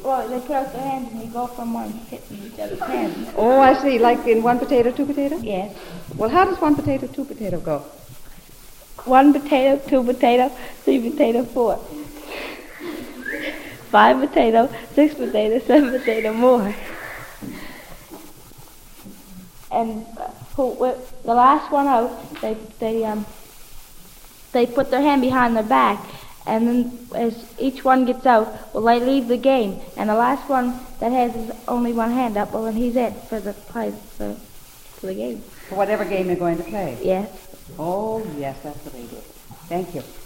Well, they put out their hands and you go from one hitting each other's hands. Oh, I see. Like in one potato, two potato? Yes. Well, how does one potato, two potato go? 1 potato, 2 potato, 3 potato, 4. 5 potato, 6 potato, 7 potato, more. And the last one out, they put their hand behind their back, and then as each one gets out, well, they leave the game, and the last one that has only one hand up, well, then he's it for the game. For whatever game you're going to play? Yes. Oh, yes, that's what they do. Thank you.